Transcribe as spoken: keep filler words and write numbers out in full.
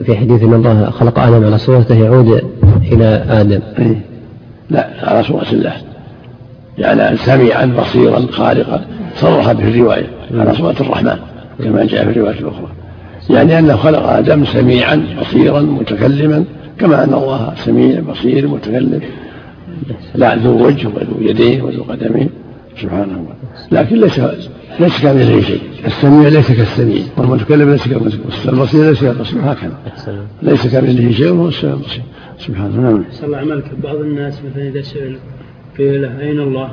في حديث أن الله خلق آدم على صورته يعود إلى آدم. لا، على صورة الله، يعني سميعا بصيرا خالقا، صرح به الرواية على صورة الرحمن كما جاء في الرواية الأخرى، يعني أنه خلق آدم سميعا بصيرا متكلما كما أن الله سميع بصير متكلم، لا ذو وجه وذو يدين وذو قدمين سبحانه، لكن ليس ليس كمثله شيء. السميع ليس كالسميع، والمتكلم ليس كالمتكلم، والبصير ليس كالبصير، هكذا ليس كمثله شيء وهو السميع البصير سبحانه. نعم. صلى الله عليه وسلم بعض الناس مثلا إذا سئل قيل له أين الله